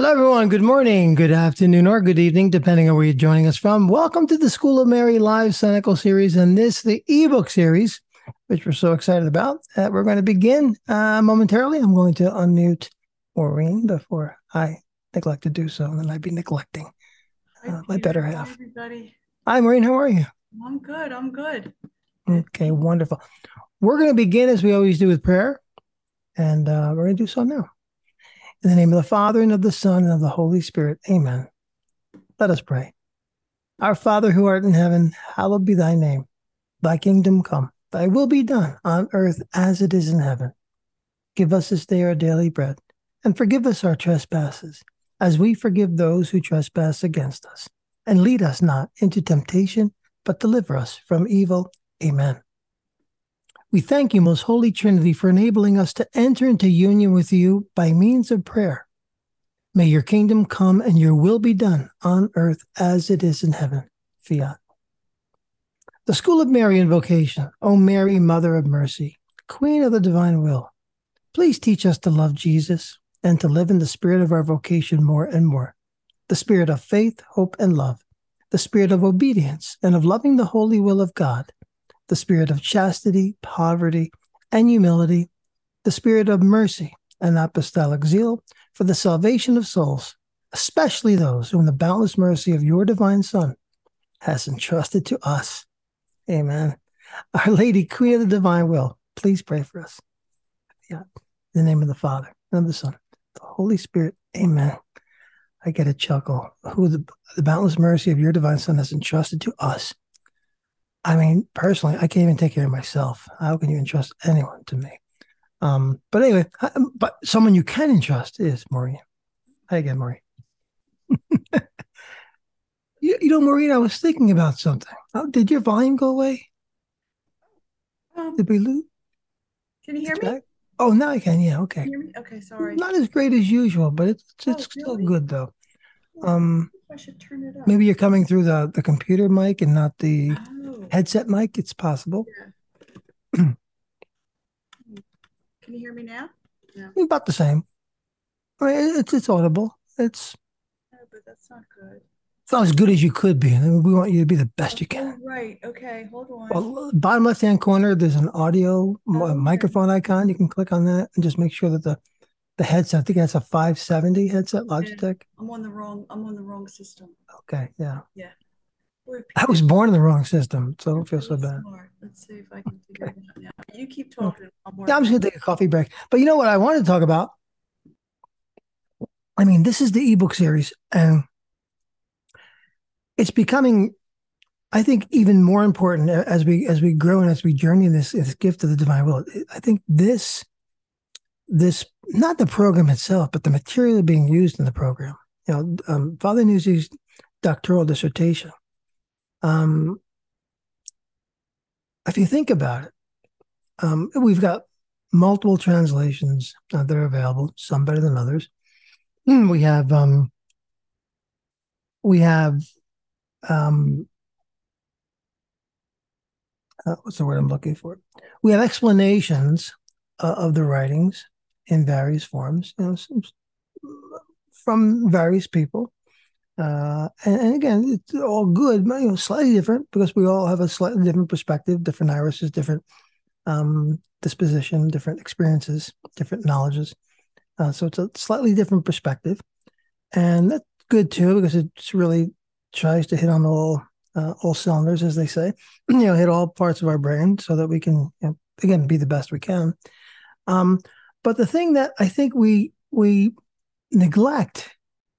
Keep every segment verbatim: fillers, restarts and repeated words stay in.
Hello, everyone. Good morning, good afternoon, or good evening, depending on where you're joining us from. Welcome to the School of Mary Live Cynical series, and this, the ebook series, which we're so excited about. Uh, we're going to begin uh, momentarily. I'm going to unmute Maureen before I neglect to do so, and then I'd be neglecting uh, my better half. Hi, everybody. Hi, Maureen. How are you? I'm good. I'm good. Okay, wonderful. We're going to begin as we always do with prayer, and uh, we're going to do so now. In the name of the Father, and of the Son, and of the Holy Spirit. Amen. Let us pray. Our Father who art in heaven, hallowed be thy name. Thy kingdom come. Thy will be done on earth as it is in heaven. Give us this day our daily bread, and forgive us our trespasses, as we forgive those who trespass against us. And lead us not into temptation, but deliver us from evil. Amen. We thank you, most holy Trinity, for enabling us to enter into union with you by means of prayer. May your kingdom come and your will be done on earth as it is in heaven. Fiat. The School of Mary Invocation. O Mary, Mother of Mercy, Queen of the Divine Will, please teach us to love Jesus and to live in the spirit of our vocation more and more. The spirit of faith, hope, and love. The spirit of obedience and of loving the holy will of God. The spirit of chastity, poverty, and humility. The spirit of mercy and apostolic zeal for the salvation of souls, especially those whom the boundless mercy of your divine Son has entrusted to us. Amen. Our Lady, Queen of the Divine Will, please pray for us. Yeah. In the name of the Father, and of the Son, the Holy Spirit. Amen. I get a chuckle. Who the, the boundless mercy of your divine Son has entrusted to us. I mean, personally, I can't even take care of myself. How can you entrust anyone to me? Um, but anyway, I, but someone you can entrust is Maureen. Hi again, Maureen. you, you know, Maureen, I was thinking about something. Oh, did your volume go away? Um, Did we lose? can you hear It's me? back. Oh, now I can. Yeah, Can okay. you hear me? Okay, sorry. Not as great as usual, but it's it's Oh, still really? good though. Oh, Um, I should turn it up. maybe you're coming through the the computer mic and not the Oh, headset mic. It's possible. yeah. Can you hear me now? No. About the same. I mean, it's it's audible. It's No, but that's not good. it's not as good as you could be. I mean, we want you to be the best Oh, you can. oh, right. Okay, hold on. Well, bottom left hand corner, there's an audio Oh, yeah. microphone icon. You can click on that and just make sure that the the headset. I think that's a five seventy headset, Yeah. Logitech. I'm on the wrong. I'm on the wrong system. Okay, yeah. Yeah. Boy, I people was born in the wrong system, so I are don't feel so really bad. smart. Let's see if I can figure Okay. it out now. You keep Okay. talking. I'm Yeah, I'm working. just gonna take a coffee break. But you know what I wanted to talk about? I mean, this is the ebook series, and it's becoming, I think, even more important as we as we grow and as we journey in this, this gift of the divine will. I think this this not the program itself, but the material being used in the program. You know, um, Father Nuzzi's doctoral dissertation. Um, if you think about it, um, we've got multiple translations uh, that are available, some better than others. We have um, we have um, uh, what's the word I'm looking for? We have explanations uh, of the writings in various forms, you know, some, from various people. Uh, and, and, again, it's all good, but, you know, slightly different because we all have a slightly different perspective, different irises, different um, disposition, different experiences, different knowledges. Uh, so it's a slightly different perspective, and that's good too because it really tries to hit on all uh, all cylinders, as they say. You know, hit all parts of our brain so that we can, you know, again, be the best we can. Um, but the thing that I think we we neglect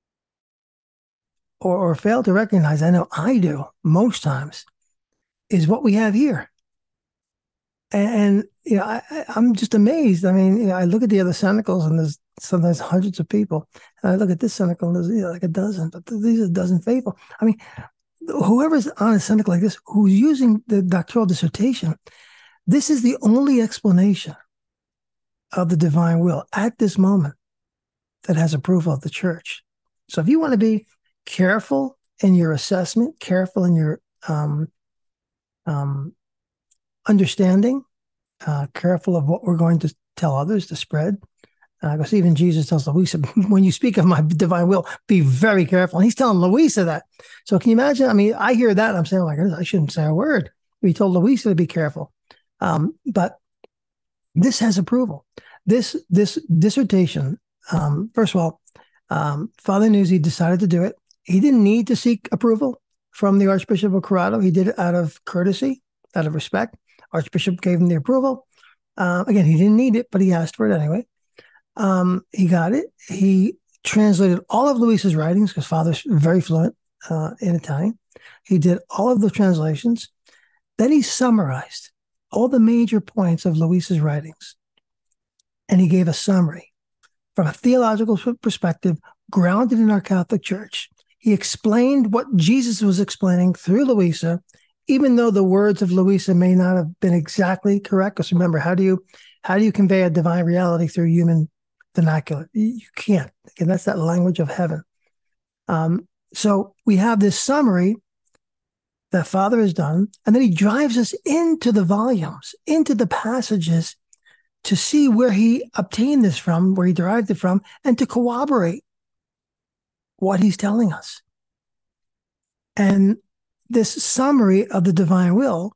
or, or fail to recognize, I know I do most times, is what we have here. And, and you know, I, I'm just amazed. I mean, you know, I look at the other Senecals and there's sometimes hundreds of people. And I look at this Senecal and there's, you know, like a dozen, but these are a dozen faithful. I mean, whoever's on a Seneca like this, who's using the doctoral dissertation, this is the only explanation of the divine will at this moment that has approval of the church. So if you want to be careful in your assessment, careful in your um, um, understanding, uh, careful of what we're going to tell others to spread, Because uh, even Jesus tells Louisa, when you speak of my divine will, be very careful. And he's telling Louisa that. So can you imagine? I mean, I hear that and I'm saying, like, I shouldn't say a word. He told Louisa to be careful. Um, but this has approval. This this dissertation, um, first of all, um, Father Nuzzi decided to do it. He didn't need to seek approval from the Archbishop of Corrado. He did it out of courtesy, out of respect. Archbishop gave him the approval. Uh, again, he didn't need it, but he asked for it anyway. Um, he got it. He translated all of Louisa's writings because Father's very fluent uh, in Italian. He did all of the translations. Then he summarized all the major points of Louisa's writings. And he gave a summary from a theological perspective grounded in our Catholic Church. He explained what Jesus was explaining through Louisa, even though the words of Louisa may not have been exactly correct. Because remember, how do you how do you convey a divine reality through human vernacular? You can't. Again, that's that language of heaven. Um, so we have this summary that Father has done, and then he drives us into the volumes, into the passages to see where he obtained this from, where he derived it from, and to corroborate what he's telling us. And this summary of the divine will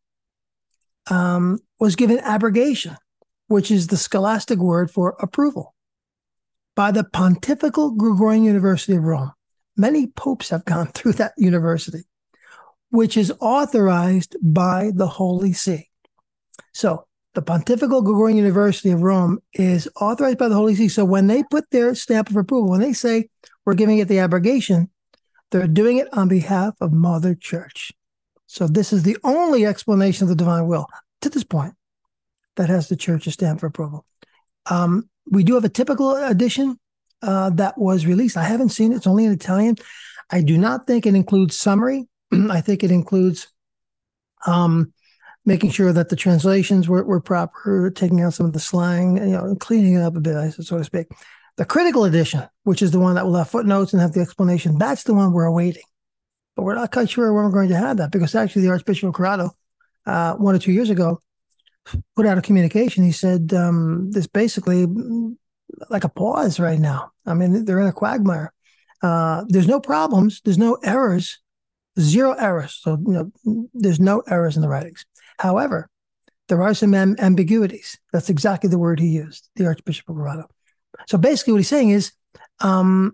um, was given abrogation, which is the scholastic word for approval, by the Pontifical Gregorian University of Rome. Many popes have gone through that university, which is authorized by the Holy See. So the Pontifical Gregorian University of Rome is authorized by the Holy See. So when they put their stamp of approval, when they say we're giving it the abrogation, they're doing it on behalf of Mother Church. So this is the only explanation of the divine will to this point that has the Church's stamp of approval. Um, we do have a typical edition uh, that was released. I haven't seen it. It's only in Italian. I do not think it includes summary. I think it includes um, making sure that the translations were, were proper, taking out some of the slang, you know, cleaning it up a bit, so to speak. The critical edition, which is the one that will have footnotes and have the explanation, that's the one we're awaiting. But we're not quite sure when we're going to have that, because actually the Archbishop of Corrado, uh, one or two years ago, put out a communication. He said, um, there's basically like a pause right now. I mean, they're in a quagmire. Uh, there's no problems. There's no errors. Zero errors. So, you know, there's no errors in the writings. However, there are some am- ambiguities. That's exactly the word he used, the Archbishop of Corrado. So basically what he's saying is, um,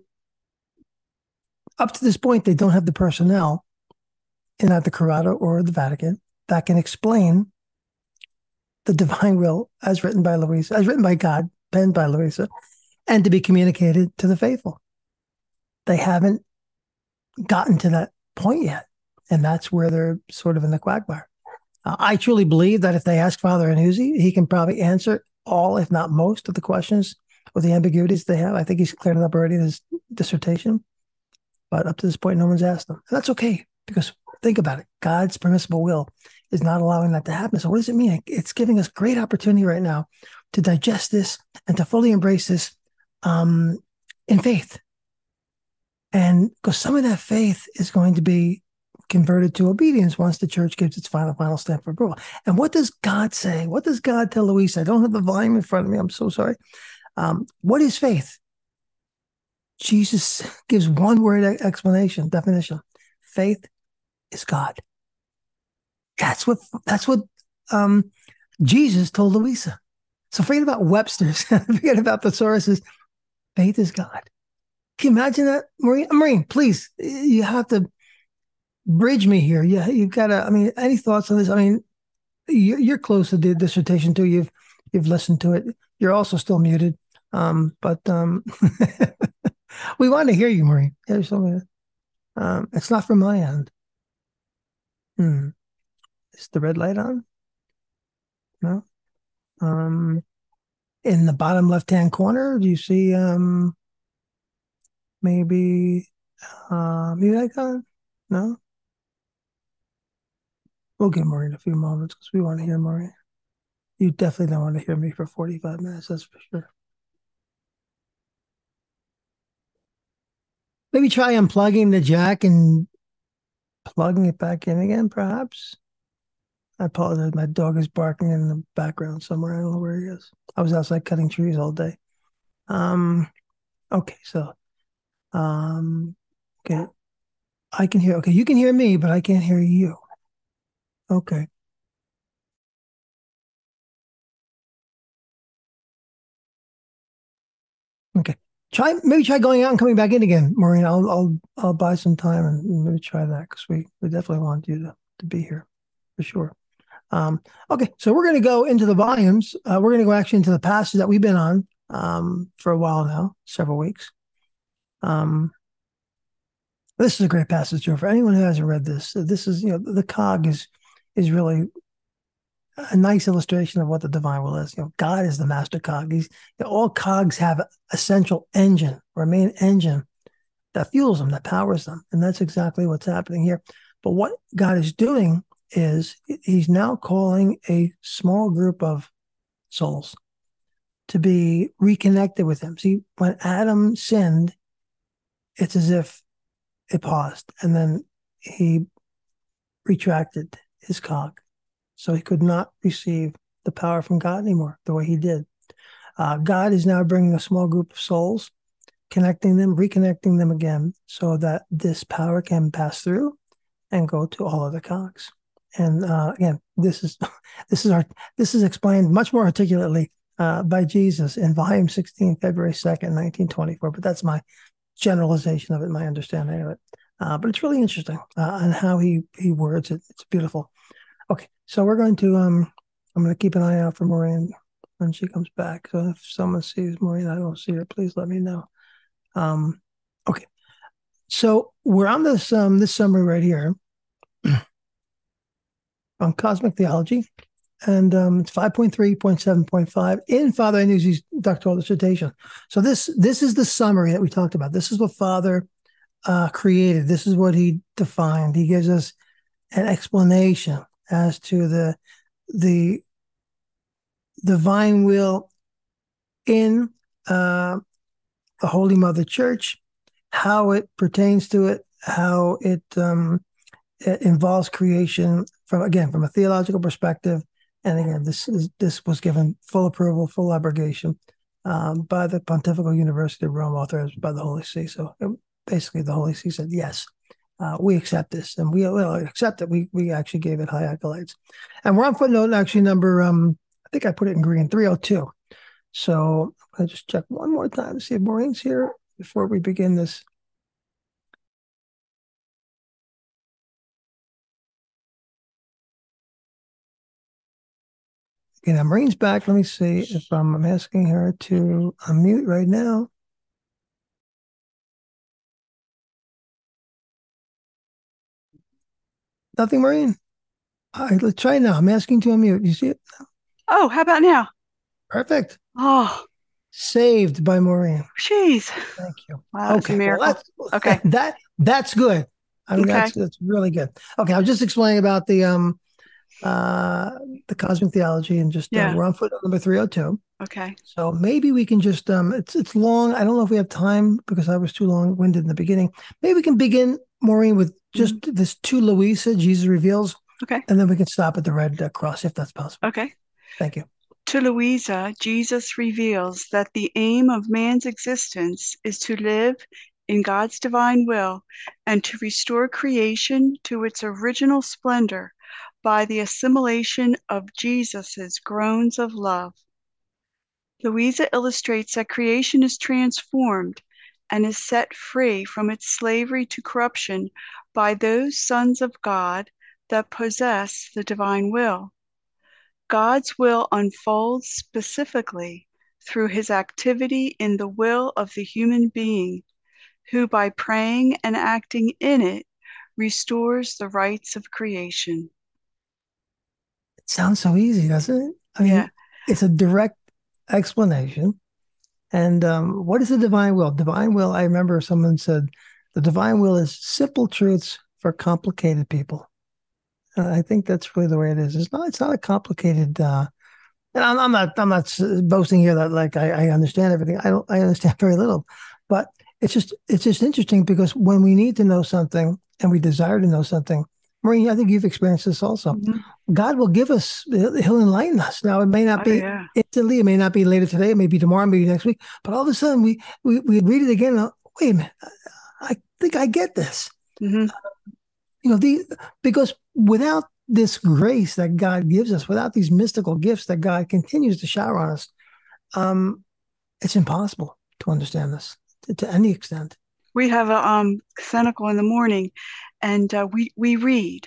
up to this point, they don't have the personnel in either Corrado or the Vatican that can explain the divine will as written by Louisa, as written by God, penned by Louisa, and to be communicated to the faithful. They haven't gotten to that point yet. And that's where they're sort of in the quagmire. Uh, I truly believe that if they ask Father Nuzzi, he can probably answer all, if not most, of the questions or the ambiguities they have. I think he's cleared it up already in his dissertation. But up to this point, no one's asked them. And that's okay, because think about it. God's permissible will is not allowing that to happen. So what does it mean? It's giving us great opportunity right now to digest this and to fully embrace this um, in faith. And because some of that faith is going to be converted to obedience once the Church gives its final, final stamp of approval. And what does God say? What does God tell Louisa? I don't have the volume in front of me. I'm so sorry. Um, what is faith? Jesus gives one word explanation, definition. Faith is God. That's what that's what um, Jesus told Louisa. So forget about Webster's, forget about the sources. Faith is God. Can you imagine that, Maureen? Maureen, please, you have to bridge me here. Yeah, you've got to. I mean, any thoughts on this? I mean, you're, you're close to the dissertation too. You've you've listened to it. You're also still muted, um, but um, we want to hear you, Maureen. There's something. Um, it's not from my end. Hmm. Is the red light on? No. Um, in the bottom left-hand corner, do you see um maybe uh mute icon? No. We'll give Maureen a few moments because we want to hear Maureen. You definitely don't want to hear me for forty-five minutes, that's for sure. Maybe try unplugging the jack and plugging it back in again, perhaps. I apologize. My dog is barking in the background somewhere. I don't know where he is. I was outside cutting trees all day. Um, okay, so um, okay, I can hear. Okay, you can hear me, but I can't hear you. Okay. Okay. Try maybe try going out and coming back in again, Maureen. I'll I'll I'll buy some time and maybe try that because we we definitely want you to to be here for sure. Um, okay, so we're going to go into the volumes. Uh, we're going to go actually into the passage that we've been on um, for a while now, several weeks. Um, this is a great passage, Joe. For anyone who hasn't read this, this is you know the cog is is really a nice illustration of what the divine will is. You know, God is the master cog. He's you know, all cogs have a central engine or a main engine that fuels them, that powers them, and that's exactly what's happening here. But what God is doing is He's now calling a small group of souls to be reconnected with Him. See, when Adam sinned, it's as if it paused, and then he retracted his cog. So he could not receive the power from God anymore the way he did. Uh, God is now bringing a small group of souls, connecting them, reconnecting them again, so that this power can pass through and go to all other cogs. And uh, again, this is this is our this is explained much more articulately uh, by Jesus in Volume sixteen, February second, nineteen twenty-four. But that's my generalization of it, my understanding of it. Uh, but it's really interesting uh, on how he he words it. It's beautiful. Okay, so we're going to um, I'm going to keep an eye out for Maureen when she comes back. So if someone sees Maureen, I don't see her, please let me know. Um, okay, so we're on this um this summary right here on cosmic theology, and um, it's five point three point seven point five in Father Iannucci's doctoral dissertation. So this this is the summary that we talked about. This is what Father uh, created. This is what he defined. He gives us an explanation as to the the divine will in uh, the Holy Mother Church, how it pertains to it, how it, um, it involves creation from again from a theological perspective. And again, this is this was given full approval, full abrogation um, by the Pontifical University of Rome, authorized by the Holy See. So it, basically, the Holy See said yes. Uh, we accept this, and we will accept it. We we actually gave it high accolades, and we're on footnote actually number. Um, I think I put it in green, three oh two. So I'll just check one more time to see if Maureen's here before we begin this. Okay, now Maureen's back. Let me see if I'm, I'm asking her to unmute right now. Nothing, Maureen. All right, let's try it now. I'm asking to unmute. You see it? Oh, how about now? Perfect. Oh, saved by Maureen. Jeez. Thank you. Wow, that's okay, a miracle. well, that's, okay, that that's good. I mean, okay. that's that's really good. Okay, I was just explaining about the um uh the cosmic theology, and just yeah. uh, we're on footnote number three oh two. Okay. So maybe we can just um it's it's long. I don't know if we have time because I was too long-winded in the beginning. Maybe we can begin, Maureen, with just mm-hmm. this to Louisa, Jesus reveals. Okay. And then we can stop at the red uh, cross if that's possible. Okay. Thank you. To Louisa, Jesus reveals that the aim of man's existence is to live in God's divine will and to restore creation to its original splendor by the assimilation of Jesus's groans of love. Louisa illustrates that creation is transformed and is set free from its slavery to corruption by those sons of God that possess the divine will. God's will unfolds specifically through his activity in the will of the human being, who by praying and acting in it, restores the rights of creation. It sounds so easy, doesn't it? I mean, yeah. It's a direct explanation. And um, what is the divine will? Divine will, I remember someone said, the divine will is simple truths for complicated people. And I think that's really the way it is. It's not. It's not a complicated. Uh, and I'm, I'm not. I'm not boasting here that like I, I understand everything. I don't. I understand very little. But it's just. It's just interesting because when we need to know something and we desire to know something, Maureen, I think you've experienced this also. Mhm. God will give us, he'll enlighten us. Now, it may not Oh, be yeah. instantly, it may not be later today, it may be tomorrow, maybe next week, but all of a sudden we, we, we read it again. And, wait a minute, I think I get this. hmm You know, the because without this grace that God gives us, without these mystical gifts that God continues to shower on us, um, it's impossible to understand this to, to any extent. We have a um, Cenacle in the morning, and uh, we we read,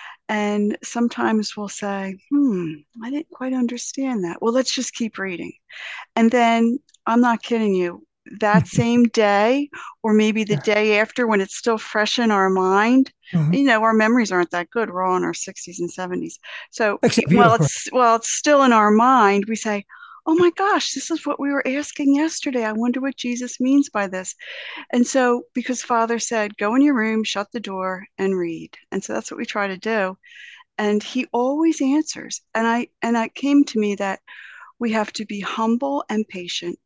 and sometimes we'll say, "Hmm, I didn't quite understand that." Well, let's just keep reading, and then I'm not kidding you. That same day, or maybe the Yeah. day after, when it's still fresh in our mind, Mhm. you know, our memories aren't that good. We're all in our sixties and seventies, so Except you, well, of course. it's well, it's still in our mind. We say, "Oh my gosh, this is what we were asking yesterday. I wonder what Jesus means by this." And so, because Father said, go in your room, shut the door, and read. And so that's what we try to do. And he always answers. And I and it came to me that we have to be humble and patient.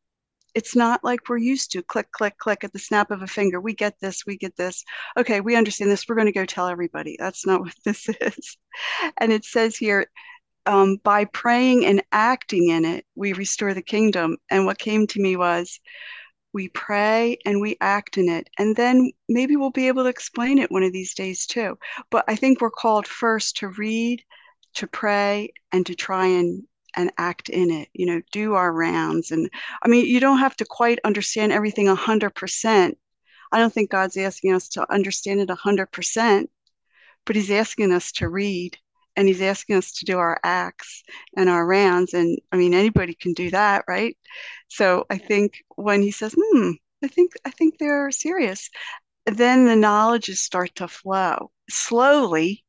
It's not like we're used to click, click, click at the snap of a finger. We get this, we get this. Okay, we understand this. We're going to go tell everybody. That's not what this is. And it says here, um, by praying and acting in it, we restore the kingdom. And what came to me was, we pray and we act in it. And then maybe we'll be able to explain it one of these days too. But I think we're called first to read, to pray, and to try and and act in it, you know, do our rounds. And I mean, you don't have to quite understand everything a hundred percent. I don't think God's asking us to understand it a hundred percent, but he's asking us to read, and he's asking us to do our acts and our rounds. And I mean, anybody can do that, right? So I think when he says, hmm, I think I think they're serious, then the knowledges start to flow slowly,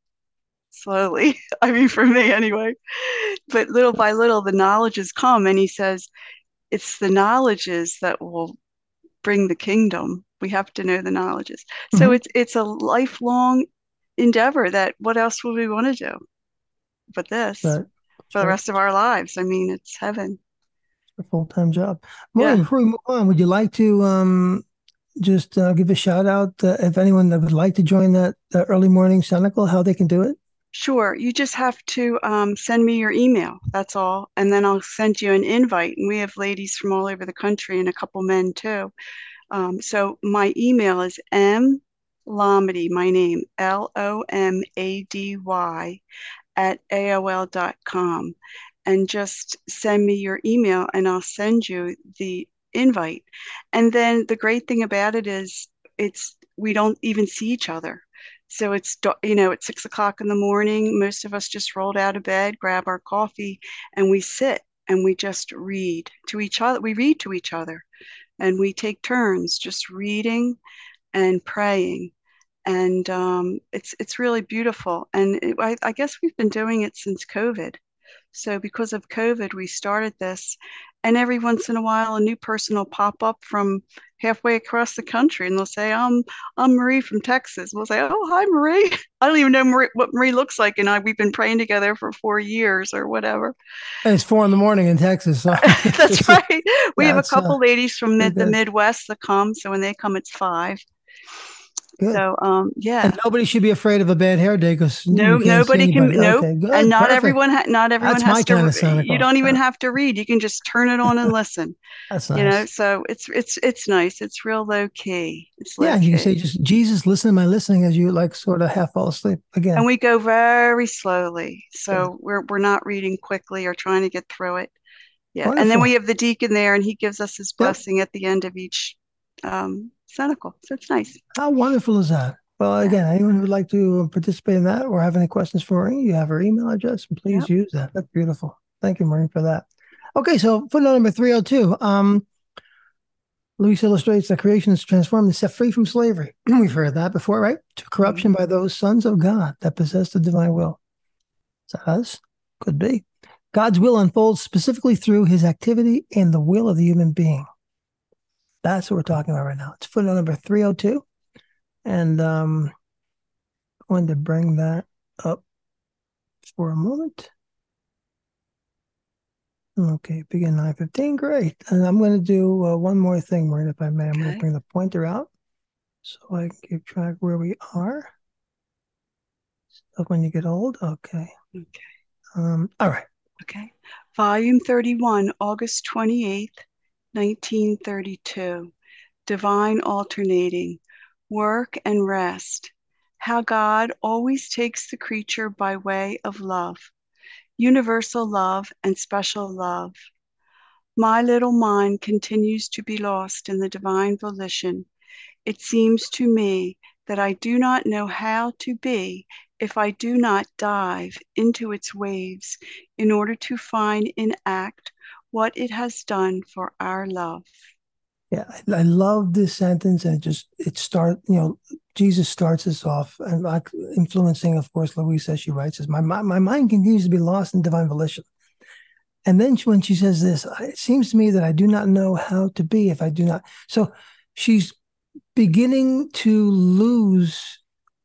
slowly. I mean, for me anyway. But little by little, the knowledges come, and he says, it's the knowledges that will bring the kingdom. We have to know the knowledges. So Mhm. it's it's a lifelong endeavor. That what else would we want to do but this Right. for That's the right. rest of our lives? I mean, it's heaven. It's a full-time job. Yeah. Maureen, before we move on, would you like to um, just uh, give a shout out uh, if anyone that would like to join that uh, early morning Cenacle, how they can do it? Sure. You just have to um, send me your email. That's all. And then I'll send you an invite. And we have ladies from all over the country and a couple men too. Um, so my email is M Lomady, my name, L O M A D Y, at A O L dot com. And just send me your email and I'll send you the invite. And then the great thing about it is it's we don't even see each other. So it's, you know, at six o'clock in the morning, most of us just rolled out of bed, grab our coffee, and we sit and we just read to each other. We read to each other and we take turns just reading and praying. And um, it's it's really beautiful. And it, I, I guess we've been doing it since COVID. So because of COVID, we started this, and every once in a while, a new person will pop up from halfway across the country, and they'll say, "I'm I'm Marie from Texas." We'll say, "Oh, hi, Marie." I don't even know Marie, what Marie looks like, and I we've been praying together for four years or whatever. And it's four in the morning in Texas, so That's right. We have a that's uh, couple ladies from pretty mid, the good. Midwest that come, so when they come, it's five. Good. So um, And yeah. nobody should be afraid of a bad hair day because No, you can't see nobody can. anybody. Nope. Okay, And good, not perfect. everyone. Ha not everyone That's my has to. kind of You Cenacle. don't even Uh, have to read. You can just turn it on and listen. that's You know. nice. So it's it's it's nice. It's real low key. It's low Yeah, you can say key. just Jesus, listen to my listening as you like sort of half fall asleep And again. we go very slowly. Good. So we're we're not reading quickly or trying to get through it. Yeah. And then we Wonderful. have the deacon there, and he gives us his Yep. blessing at the end of each um, cenacle. So it's nice. How wonderful is that? Well, Yeah. again, anyone who would like to participate in that or have any questions for Maureen, you have her email address, and please Yep. use that. That's beautiful. Thank you, Maureen, for that. Okay, so footnote number three oh two. Um, Luis illustrates that creation is transformed and set free from slavery. We've heard that before, right? To corruption Mhm. by those sons of God that possess the divine will. Is that us? Could be. God's will unfolds specifically through his activity and the will of the human being. That's what we're talking about right now. It's footnote number three oh two. And um, I'm going to bring that up for a moment. Okay, begin nine fifteen. Great. And I'm going to do uh, one more thing, Maureen, if I may. I'm going to Okay. bring the pointer out so I can keep track where we are. Of when you get old? Okay. Okay. Um, all right. Okay. Volume thirty-one, August twenty-eighth, nineteen thirty-two. Divine Alternating. Work and Rest. How God always takes the creature by way of love. Universal love and special love. My little mind continues to be lost in the divine volition. It seems to me that I do not know how to be if I do not dive into its waves in order to find in act what it has done for our love. Yeah, I, I love this sentence, and it just it start. You know, Jesus starts us off, and like influencing, of course, Louisa as she writes, "Is my my mind continues to be lost in divine volition." And then she, when she says this, it seems to me that I do not know how to be if I do not. So she's beginning to lose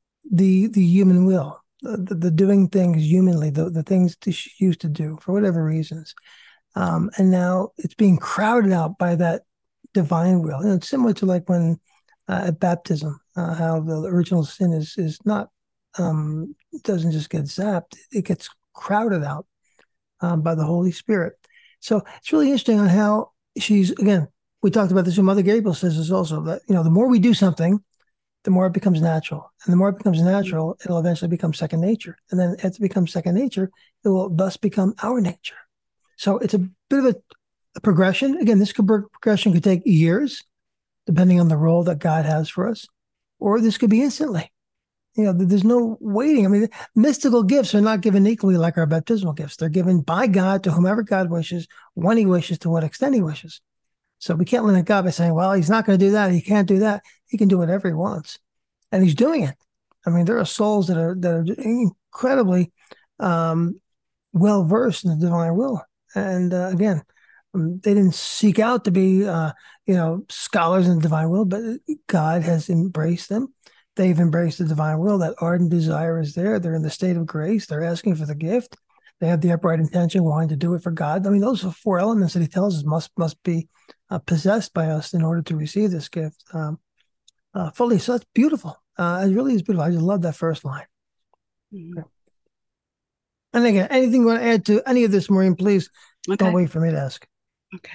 the the human will, the, the, the doing things humanly, the, the things that she used to do for whatever reasons. Um, and now it's being crowded out by that divine will. And it's similar to like when uh, at baptism, uh, how the original sin is is not um, doesn't just get zapped; it gets crowded out um, by the Holy Spirit. So it's really interesting on how she's again. We talked about this. When Mother Gabriel says this also, that you know the more we do something, the more it becomes natural, and the more it becomes natural, it'll eventually become second nature, and then as it becomes second nature, it will thus become our nature. So it's a bit of a, a progression. Again, this could, progression could take years, depending on the role that God has for us, or this could be instantly. You know, there's no waiting. I mean, mystical gifts are not given equally like our baptismal gifts. They're given by God to whomever God wishes, when he wishes, to what extent he wishes. So we can't limit God by saying, well, he's not going to do that. He can't do that. He can do whatever he wants. And he's doing it. I mean, there are souls that are that are incredibly um, well-versed in the divine will. And uh, again, um, they didn't seek out to be, uh, you know, scholars in the divine will, but God has embraced them. They've embraced the divine will. That ardent desire is there. They're in the state of grace. They're asking for the gift. They have the upright intention, wanting to do it for God. I mean, those are four elements that he tells us must must be uh, possessed by us in order to receive this gift um, uh, fully. So that's beautiful. Uh, it really is beautiful. I just love that first line. Mm-hmm. Okay. And again, anything you want to add to any of this, Maureen, please okay. Don't wait for me to ask. Okay.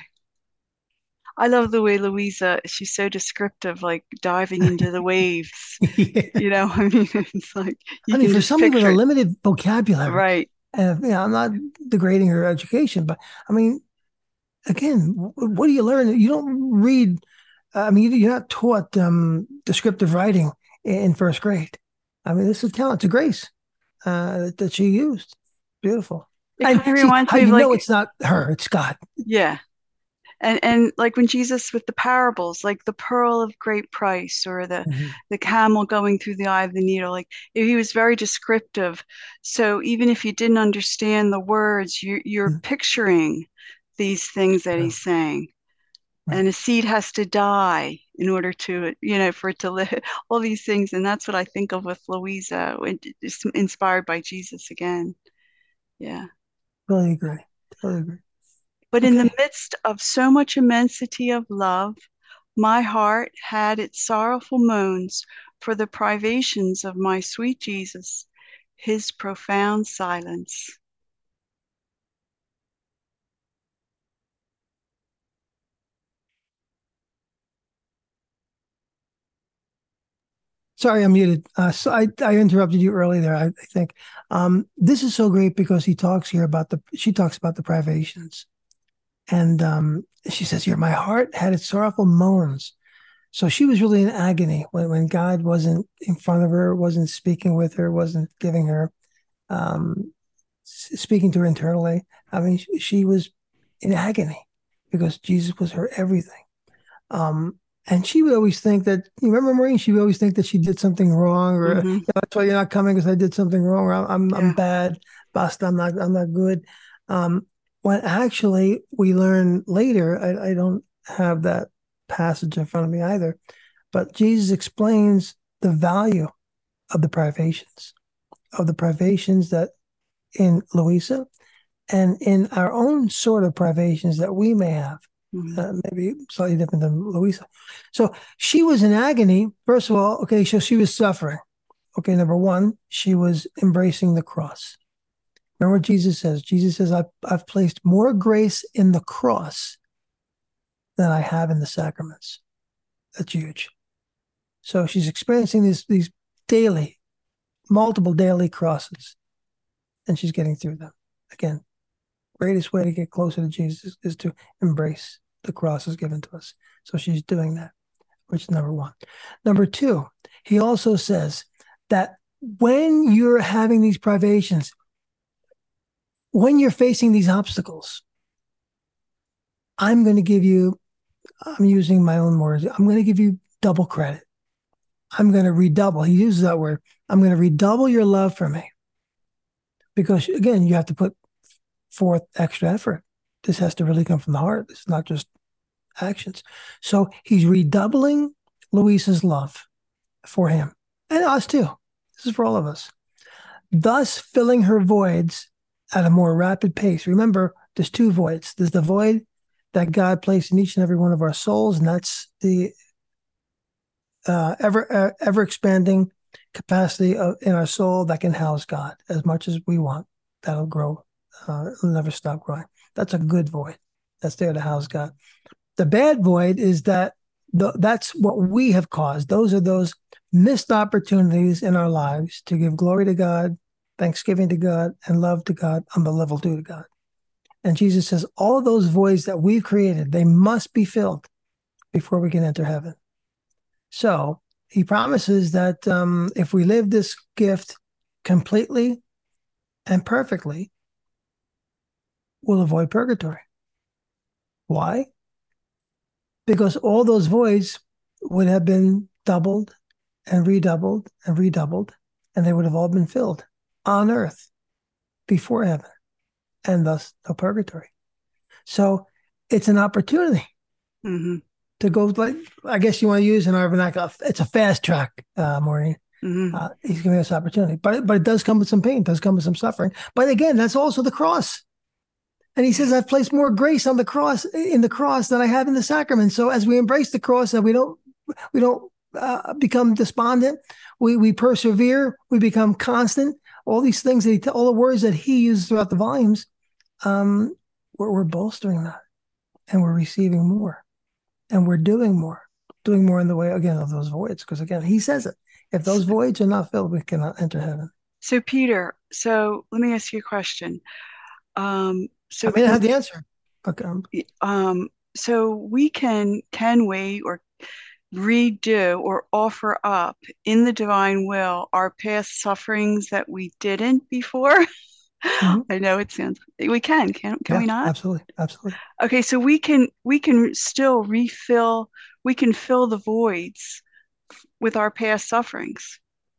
I love the way Louisa, she's so descriptive, like diving into the waves. Yeah. You know, I mean, it's like, you I mean, can for just somebody with it. a limited vocabulary. Right. And, you know, I'm not degrading her education, but I mean, again, what do you learn? You don't read, I mean, you're not taught um, descriptive writing in first grade. I mean, this is talent, it's a grace uh, that she used. Beautiful. It and kind of see, reminds how me you of know like, it's not her, it's God. Yeah. And and like when Jesus with the parables, like the pearl of great price, or the mm-hmm. the camel going through the eye of the needle, like he was very descriptive. So even if you didn't understand the words, you, you're mm-hmm. picturing these things that yeah. he's saying. Right. And a seed has to die in order to, you know, for it to live, all these things. And that's what I think of with Louisa, it's inspired by Jesus again. Yeah. Totally agree. Totally agree. But okay. in the midst of so much immensity of love, my heart had its sorrowful moans for the privations of my sweet Jesus, his profound silence. Sorry, I'm muted. Uh, so I, I interrupted you earlier there, I, I think. Um, this is so great because he talks here about the, she talks about the privations. And um, she says here, my heart had its sorrowful moans. So she was really in agony when, when God wasn't in front of her, wasn't speaking with her, wasn't giving her, um, speaking to her internally. I mean, she, she was in agony because Jesus was her everything. Um, and she would always think that, you remember, Maureen, she would always think that she did something wrong, or mm-hmm. you know, that's why you're not coming because I did something wrong, or I'm I'm, yeah. I'm bad, basta, I'm not I'm not good. Um, when actually we learn later, I, I don't have that passage in front of me either, but Jesus explains the value of the privations, of the privations that in Louisa and in our own sort of privations that we may have. Uh, maybe slightly different than Louisa. So she was in agony. First of all, okay, so she was suffering. okay, number one, she was embracing the cross. Remember what Jesus says? Jesus says, I've, I've placed more grace in the cross than I have in the sacraments. That's huge. So she's experiencing these, these daily, multiple daily crosses, and she's getting through them. Again, greatest way to get closer to Jesus is to embrace the crosses given to us. So she's doing that, which is number one. Number two, he also says that when you're having these privations, when you're facing these obstacles, I'm going to give you, I'm using my own words, I'm going to give you double credit. I'm going to redouble. He uses that word. I'm going to redouble your love for me. Because again, you have to put forth extra effort. This has to really come from the heart. It's not just actions. So he's redoubling Luisa's love for him and us too. This is for all of us. Thus filling her voids at a more rapid pace. Remember, there's two voids. There's the void that God placed in each and every one of our souls, and that's the uh, ever uh, ever expanding capacity of, in our soul that can house God as much as we want. That'll grow. Uh, it'll never stop growing. That's a good void. That's there to house God. The bad void is that the, that's what we have caused. Those are those missed opportunities in our lives to give glory to God, thanksgiving to God, and love to God on the level due to God. And Jesus says all of those voids that we've created, they must be filled before we can enter heaven. So he promises that um, if we live this gift completely and perfectly, we'll avoid purgatory. Why? Because all those voids would have been doubled and redoubled and redoubled, and they would have all been filled on earth before heaven, and thus no purgatory. So it's an opportunity Mm-hmm. to go, like, I guess you want to use in our vernacular, it's a fast track, uh, Maureen. Mm-hmm. Uh, he's giving us opportunity, but, but it does come with some pain, it does come with some suffering. But again, that's also the cross. And he says, I've placed more grace on the cross, in the cross than I have in the sacrament. So as we embrace the cross, that we don't, we don't uh, become despondent, we we persevere, we become constant. All these things that he, t- all the words that he uses throughout the volumes, um, we're, we're bolstering that, and we're receiving more, and we're doing more, doing more in the way again of those voids. Because again, he says it: if those voids are not filled, we cannot enter heaven. So Peter, so let me ask you a question. Um, so I may not can, have the answer. Okay. um, um, so we can can we or redo or offer up in the divine will our past sufferings that we didn't before? Mhm. I know it sounds we can, can can Yeah, we not? absolutely, absolutely. Okay, so we can we can still refill, we can fill the voids with our past sufferings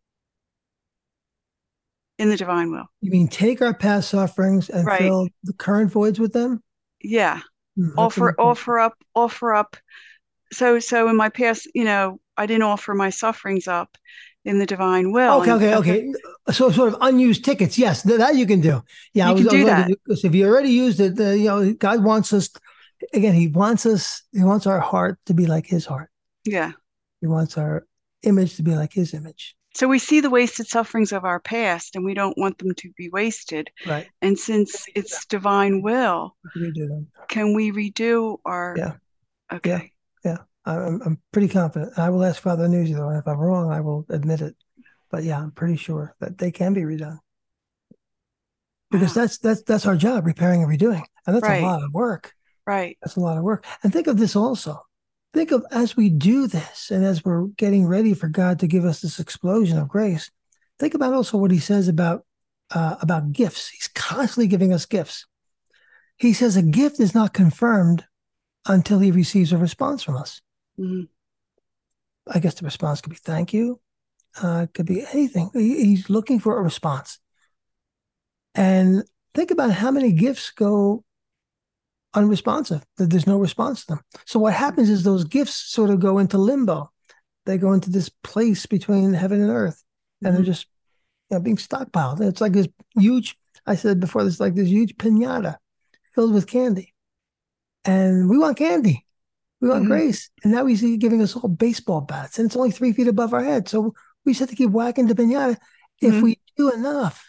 in the divine will. You mean take our past sufferings and Right. fill the current voids with them? Yeah. Hmm, that's a Offer good point. offer up offer up. So so in my past, you know, I didn't offer my sufferings up in the divine will. Okay, And okay, okay. So sort of unused tickets. Yes, th- that you can do. Yeah, I You was, can I was do wondering, that. because if you already used it, uh, you know, God wants us. Again, He wants us. He wants our heart to be like His heart. Yeah. He wants our image to be like His image. So we see the wasted sufferings of our past and we don't want them to be wasted. Right. And since it's divine will, We can redo them. can we redo our Yeah. okay. Yeah. Yeah. I'm, I'm pretty confident. I will ask Father Nuzzi, though, and if I'm wrong, I will admit it. But yeah, I'm pretty sure that they can be redone. Because Wow. that's that's that's our job, repairing and redoing. And that's Right. a lot of work. Right. That's a lot of work. And think of this also. Think of as we do this and as we're getting ready for God to give us this explosion of grace, think about also what he says about uh, about gifts. He's constantly giving us gifts. He says a gift is not confirmed until he receives a response from us. Mm-hmm. I guess the response could be thank you. Uh, it could be anything. He, he's looking for a response. And think about how many gifts go unresponsive, that there's no response to them. So what happens is those gifts sort of go into limbo. They go into this place between heaven and earth, and Mm-hmm. they're just, you know, being stockpiled. It's like this huge, I said before, there's like this huge piñata filled with candy. And we want candy. We want Mm-hmm. grace. And now he's giving us all baseball bats, and it's only three feet above our head. So We just have to keep whacking the pinata. If Mhm. we do enough,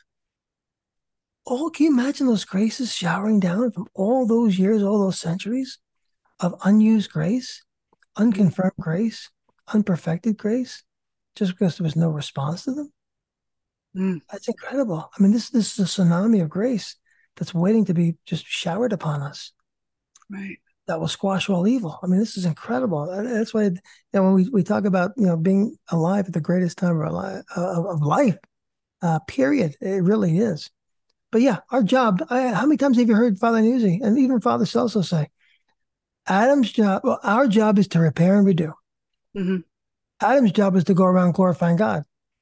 oh, can you imagine those graces showering down from all those years, all those centuries of unused grace, unconfirmed grace, unperfected grace, just because there was no response to them? Mm. That's incredible. I mean, this this is a tsunami of grace that's waiting to be just showered upon us. Right. That will squash all evil. I mean, this is incredible. That's why, you know, when we, we talk about, you know, being alive at the greatest time of our life, of, of life, uh, period, it really is. But yeah, our job, I, how many times have you heard Father Nuzzi and even Father Celso say, Adam's job, well, our job is to repair and redo. Mm-hmm. Adam's job is to go around glorifying God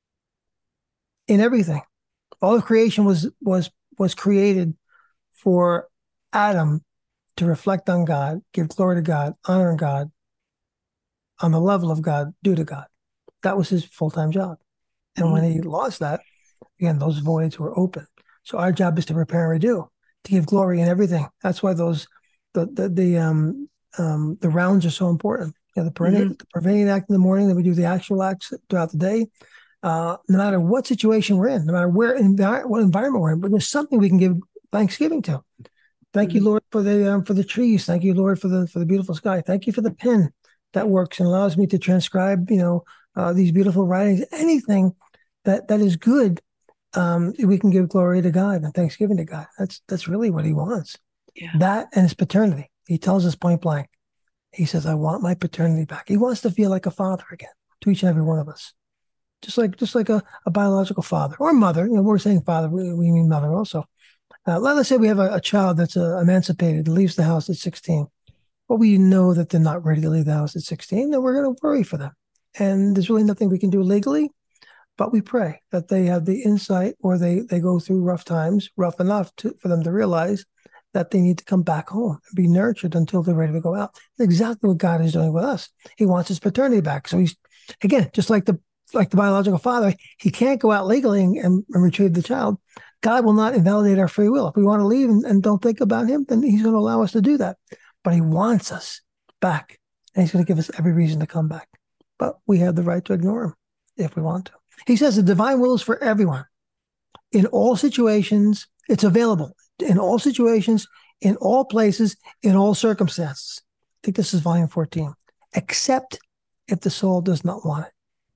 in everything. All of creation was was was created for Adam to reflect on God, give glory to God, honor God, on the level of God, due to God. That was his full-time job. And Mm-hmm. when he lost that, again, those voids were open. So our job is to repair and redo, to give glory in everything. That's why those the the the um um the rounds are so important. You know, the preventing, Mm-hmm. the preventing act in the morning, then we do the actual acts throughout the day. Uh, no matter what situation we're in, no matter where envi- what environment we're in, but there's something we can give thanksgiving to. Thank Mm-hmm. you, Lord, for the um, for the trees. Thank you, Lord, for the for the beautiful sky. Thank you for the pen that works and allows me to transcribe, you know, uh, these beautiful writings. Anything that that is good, um, we can give glory to God and thanksgiving to God. That's that's really what He wants. Yeah. That and His paternity. He tells us point blank. He says, "I want my paternity back." He wants to feel like a father again to each and every one of us, just like just like a, a biological father or mother. You know, we're saying father, we, we mean mother also. Uh, let us say we have a, a child that's uh, emancipated, leaves the house at sixteen, but we know that they're not ready to leave the house at sixteen, then we're going to worry for them. And there's really nothing we can do legally, but we pray that they have the insight or they, they go through rough times, rough enough to, for them to realize that they need to come back home and be nurtured until they're ready to go out. That's exactly what God is doing with us. He wants his paternity back. So he's, again, just like the like the biological father, he can't go out legally and, and, and retrieve the child. God will not invalidate our free will. If we want to leave and, and don't think about him, then he's going to allow us to do that. But he wants us back, and he's going to give us every reason to come back. But we have the right to ignore him if we want to. He says the divine will is for everyone. In all situations, it's available. In all situations, in all places, in all circumstances. I think this is volume fourteen. Except if the soul does not want it.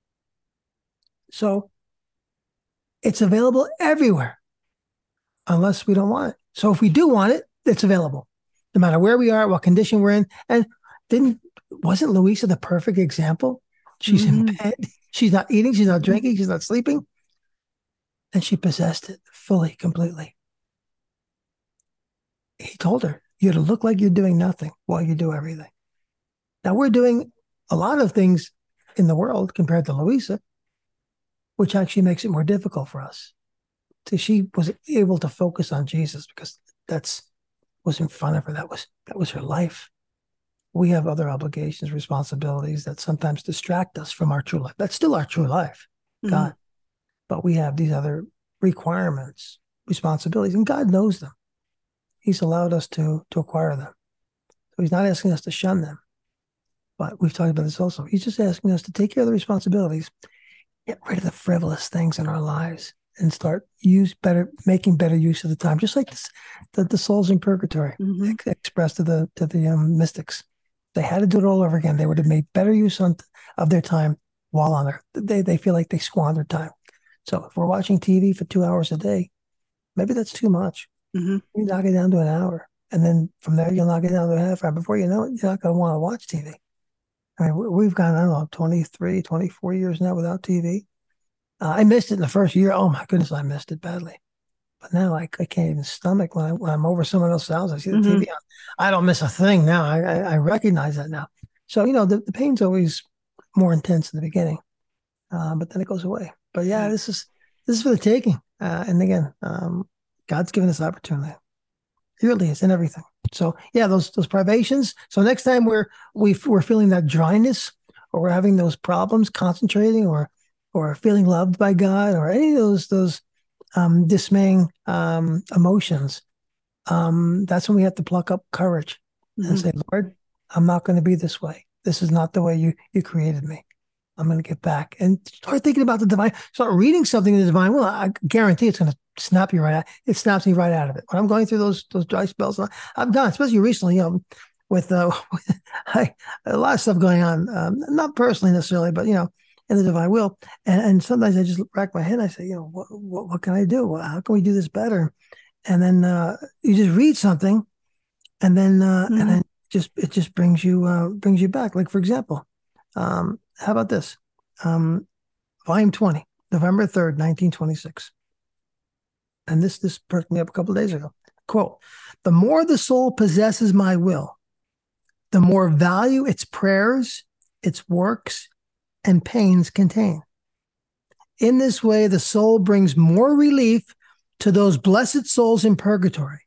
So it's available everywhere unless we don't want it. So if we do want it, it's available, no matter where we are, what condition we're in. And didn't wasn't Louisa the perfect example? She's Mm-hmm. in bed. She's not eating. She's not drinking. She's not sleeping. And she possessed it fully, completely. He told her, you're to look like you're doing nothing while you do everything. Now, we're doing a lot of things in the world compared to Louisa, which actually makes it more difficult for us. So she was able to focus on Jesus because that's was in front of her. That was that was her life. We have other obligations, responsibilities that sometimes distract us from our true life. That's still our true life, Mm-hmm. God. But we have these other requirements, responsibilities, and God knows them. He's allowed us to to acquire them. So he's not asking us to shun them. But we've talked about this also. He's just asking us to take care of the responsibilities, get rid of the frivolous things in our lives, and start use better, making better use of the time. Just like this, the, the souls in purgatory Mm-hmm. ex- expressed to the to the um, mystics. They had to do it all over again. They would have made better use on, of their time while on earth. They they feel like they squandered time. So if we're watching T V for two hours a day, maybe that's too much. Mm-hmm. You knock it down to an hour, and then from there you'll knock it down to a half hour. Before you know it, you're not going to want to watch T V. I mean, we've gone, I don't know, twenty-three, twenty-four years now without T V. Uh, I missed it in the first year. Oh my goodness, I missed it badly. But now I, I can't even stomach when, I, when I'm over someone else's house. I see the Mm-hmm. T V on. I don't miss a thing now. I, I, I recognize that now. So, you know, the, the pain's always more intense in the beginning, uh, but then it goes away. But yeah, Yeah. this is this is for the taking. Uh, and again, um, God's given us opportunity. He really is in everything. So yeah, those those privations. So next time we're we, we're feeling that dryness, or we're having those problems concentrating, or or feeling loved by God, or any of those those um, dismaying um, emotions, um, that's when we have to pluck up courage and Mm-hmm. say, Lord, I'm not going to be this way. This is not the way you you created me. I'm going to get back. And start thinking about the divine, start reading something in the divine will. I guarantee it's going to snap you right out. It snaps me right out of it. When I'm going through those those dry spells, I've done, especially recently, you know, with, uh, with I, a lot of stuff going on, um, not personally necessarily, but, you know, in the divine will. And, and sometimes I just rack my head. I say, you know, what, what, what can I do? How can we do this better? And then uh, you just read something, and then uh, mm-hmm. and then just it just brings you uh, brings you back. Like, for example, um, how about this? Um, volume twenty, November third, nineteen twenty-six. And this this perked me up a couple of days ago. Quote: "The more the soul possesses my will, the more value its prayers, its works, and pains contain. In this way, the soul brings more relief to those blessed souls in purgatory.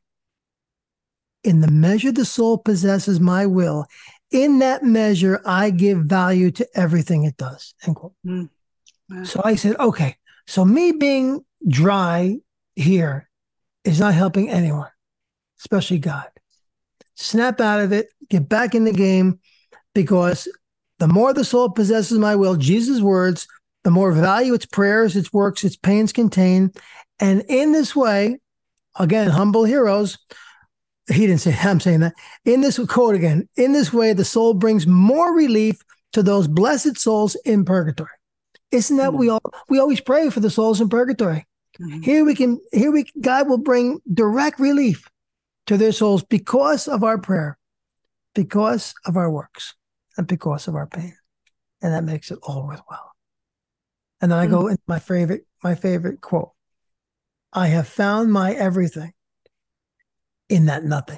In the measure the soul possesses my will, in that measure, I give value to everything it does." End quote. Mm. Wow. So I said, okay, so me being dry here is not helping anyone, especially God. Snap out of it, get back in the game, because the more the soul possesses my will, Jesus' words, the more value its prayers, its works, its pains contain. And in this way, again, humble heroes, he didn't say, I'm saying that. In this quote again, in this way, the soul brings more relief to those blessed souls in purgatory. Isn't that mm-hmm. we all we always pray for the souls in purgatory? Mm-hmm. Here we can, here we God will bring direct relief to their souls because of our prayer, because of our works, and because of our pain. And that makes it all worthwhile. And then I mm-hmm. go into my favorite, my favorite quote. I have found my everything in that nothing.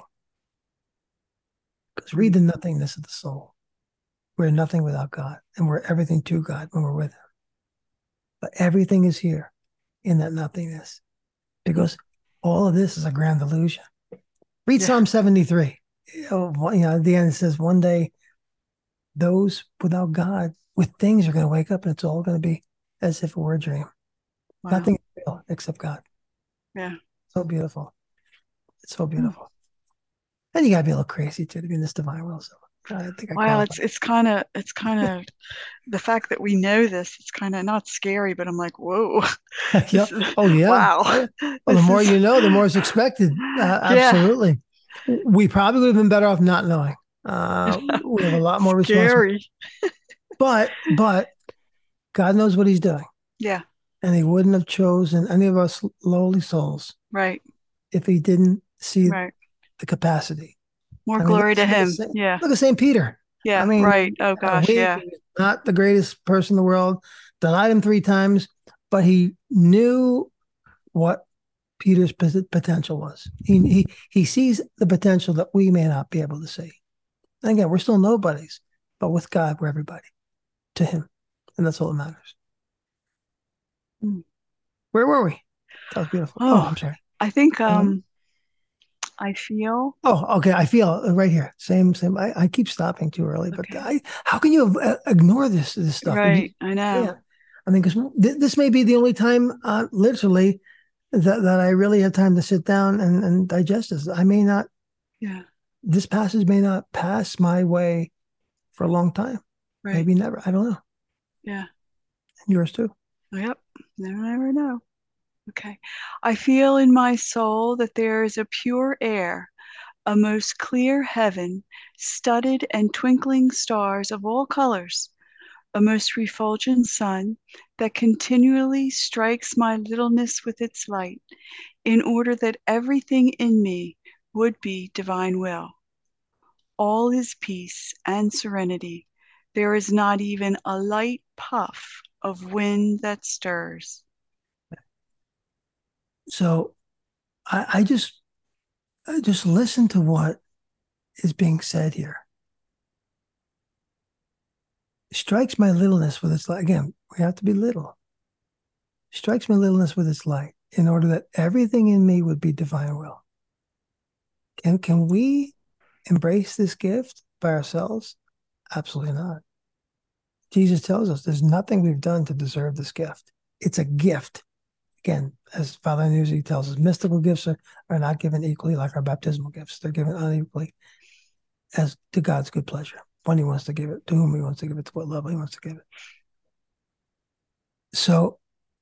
Because read the nothingness of the soul. We're nothing without God, and we're everything to God when we're with him. But everything is here in that nothingness, because all of this is a grand illusion. Read yeah. Psalm seventy-three. You know, you know, at the end it says, one day those without God with things are going to wake up, and it's all going to be as if it were a dream. Wow. Nothing real except God. Yeah. So beautiful. It's so beautiful. Mm. And you gotta be a little crazy too to be in this divine will. So I think I Well, it's it's kind of it's kind of the fact that we know this. It's kind of not scary, but I'm like, whoa. Yep. Oh yeah. Wow. Oh, yeah. Well, the more is... you know, the more it's expected. Uh, absolutely. Yeah. We probably would have been better off not knowing. Uh, we have a lot more responsibility. But but God knows what He's doing. Yeah. And He wouldn't have chosen any of us lowly souls, right, if He didn't see right. the capacity. More I glory mean, to Him. Saint, yeah. Look at Saint Peter. Yeah. I mean, right. Oh gosh. he, yeah. Not the greatest person in the world. Denied Him three times, but he knew what Peter's potential was. He he he sees the potential that we may not be able to see. And again, we're still nobodies, but with God, we're everybody. To Him, and that's all that matters. Mm. Where were we? That was beautiful. Oh, oh I'm sorry. I think um, um I feel. Oh, okay. I feel right here. Same, same. I, I keep stopping too early, but okay. I, how can you uh, ignore this this stuff? Right. You, I know. Yeah. I mean, because th- this may be the only time, uh, literally, that, that I really have time to sit down and, and digest this. I may not. Yeah. This passage may not pass my way for a long time. Right. Maybe never. I don't know. Yeah. And yours too. Yep. Never, never know. Okay. I feel in my soul that there is a pure air, a most clear heaven, studded and twinkling stars of all colors, a most refulgent sun that continually strikes my littleness with its light, in order that everything in me would be divine will. All is peace and serenity. There is not even a light puff of wind that stirs. So I, I just I just listen to what is being said here. It strikes my littleness with its light. Again, we have to be little. It strikes my littleness with its light in order that everything in me would be divine will. Can, can we embrace this gift by ourselves? Absolutely not. Jesus tells us there's nothing we've done to deserve this gift. It's a gift. Again, as Father Nuzzi tells us, mystical gifts are, are not given equally like our baptismal gifts. They're given unequally as to God's good pleasure. When He wants to give it, to whom He wants to give it, to what level He wants to give it. So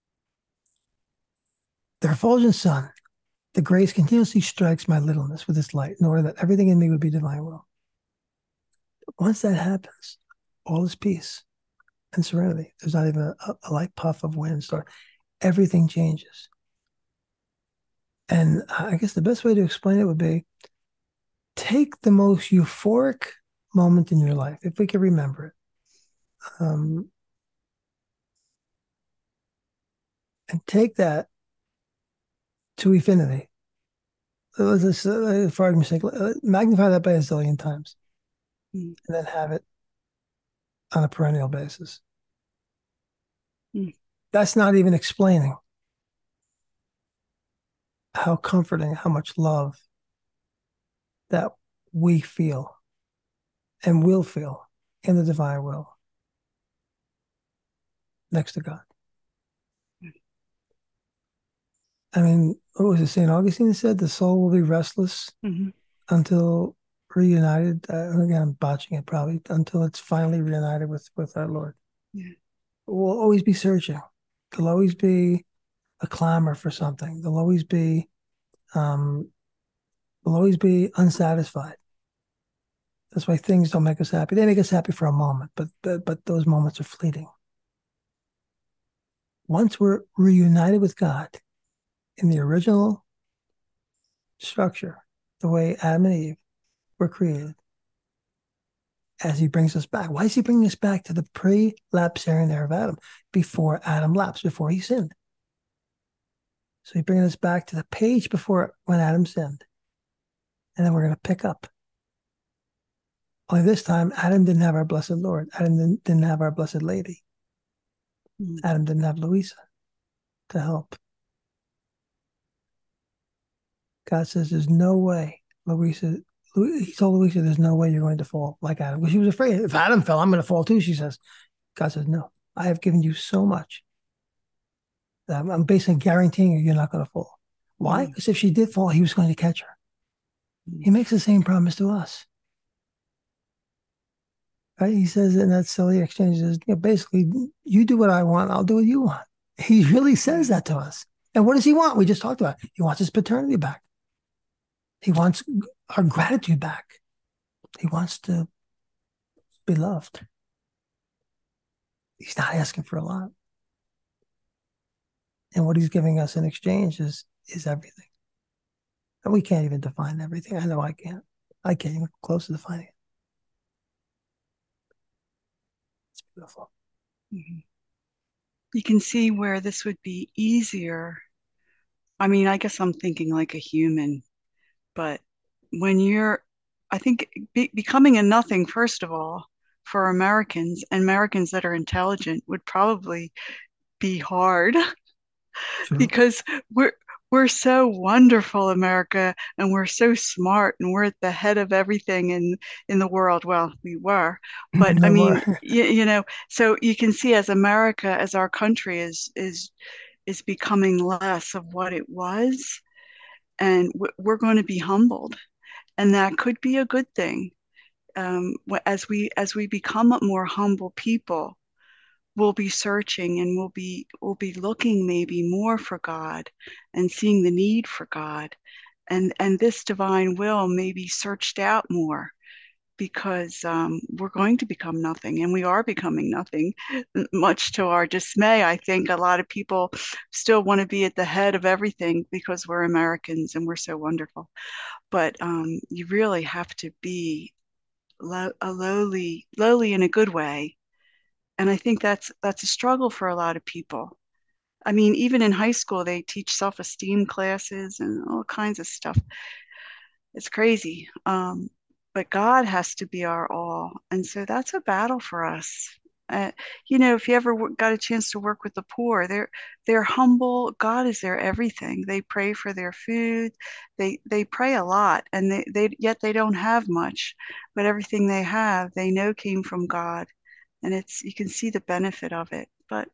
the refulgent sun, the grace continuously strikes my littleness with its light in order that everything in me would be divine will. Once that happens, all is peace and serenity. There's not even a, a light puff of wind, or everything changes. And I guess the best way to explain it would be take the most euphoric moment in your life, if we can remember it, um, and take that to infinity. Let's just, uh, for argument's sake, uh, magnify that by a zillion times, Mm. and then have it on a perennial basis. Mm. That's not even explaining how comforting, how much love that we feel and will feel in the divine will next to God. I mean, what was it Saint Augustine said? The soul will be restless Mm-hmm. until reunited. Uh, again, I'm botching it probably, until it's finally reunited with, with our Lord. Yeah. We'll always be searching. There'll always be a clamor for something. There'll always be, um, we'll always be unsatisfied. That's why things don't make us happy. They make us happy for a moment, but but, but those moments are fleeting. Once we're reunited with God in the original structure, the way Adam and Eve were created, as he brings us back. Why is he bringing us back to the pre-lapsarian era of Adam, before Adam lapsed, before he sinned? So he's bringing us back to the page before when Adam sinned. And then we're going to pick up. Only this time, Adam didn't have our blessed Lord. Adam didn't, didn't have our blessed Lady. Mm. Adam didn't have Louisa to help. God says, there's no way, Louisa, he told Louisa, there's no way you're going to fall like Adam. Because she was afraid. If Adam fell, I'm going to fall too, she says. God says, no, I have given you so much that I'm, I'm basically guaranteeing you you're not going to fall. Why? Because mm. if she did fall, he was going to catch her. Mm. He makes the same promise to us. Right? He says in that silly exchange, says, you know, basically, you do what I want, I'll do what you want. He really says that to us. And what does he want? We just talked about it. He wants his paternity back. He wants our gratitude back. He wants to be loved. He's not asking for a lot. And what he's giving us in exchange is, is everything. And we can't even define everything. I know I can't. I can't even come close to defining it. It's beautiful. Mm-hmm. You can see where this would be easier. I mean, I guess I'm thinking like a human, but when you're, I think be, becoming a nothing, first of all, for Americans, and Americans that are intelligent, would probably be hard. True. Because we're we're so wonderful, America, and we're so smart, and we're at the head of everything in in the world. Well, we were, but I mean, you, you know, so you can see as America, as our country is is is becoming less of what it was, and we're going to be humbled, and that could be a good thing. Um, as we as we become a more humble people, we'll be searching, and we'll be we'll be looking maybe more for God and seeing the need for God, and and this divine will may be searched out more, because um, we're going to become nothing, and we are becoming nothing, much to our dismay. I think a lot of people still want to be at the head of everything because we're Americans and we're so wonderful, but um, you really have to be low, a lowly lowly in a good way. And I think that's that's a struggle for a lot of people. I mean, even in high school, they teach self-esteem classes and all kinds of stuff. It's crazy. Um, but God has to be our all. And so that's a battle for us. Uh, you know, if you ever got a chance to work with the poor, they're they're humble. God is their everything. They pray for their food. They they pray a lot, and they, they yet they don't have much, but everything they have, they know came from God. And it's, you can see the benefit of it. But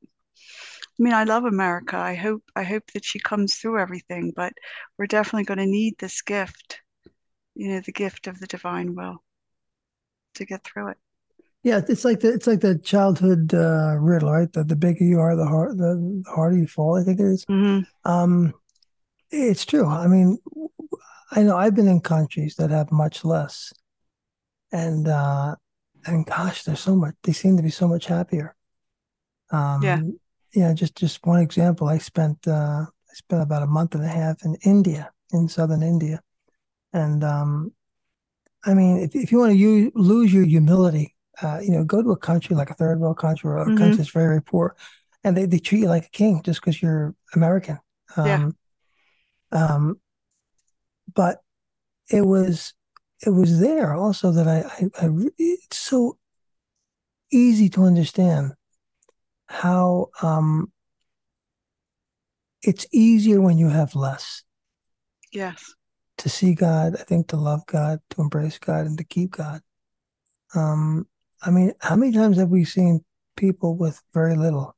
I mean, I love America. I hope I hope that she comes through everything, but we're definitely going to need this gift, you know, the gift of the divine will to get through it. Yeah, it's like the it's like the childhood uh, riddle, right? The the bigger you are, the hard the harder you fall. I think it is. Hmm. Um, it's true. I mean, I know I've been in countries that have much less, and uh, and gosh, there's so much. They seem to be so much happier. Yeah. Um, yeah, just just one example. I spent uh, I spent about a month and a half in India, in southern India, and um, I mean, if if you want to use, lose your humility, uh, you know, go to a country like a third world country or a Hmm. country that's very, very poor, and they, they treat you like a king just because you're American. Yeah. Um, um, but it was it was there also that I, I, I it's so easy to understand how um, it's easier when you have less Yes. to see God. I think to love God, to embrace God, and to keep God. Um, I mean, how many times have we seen people with very little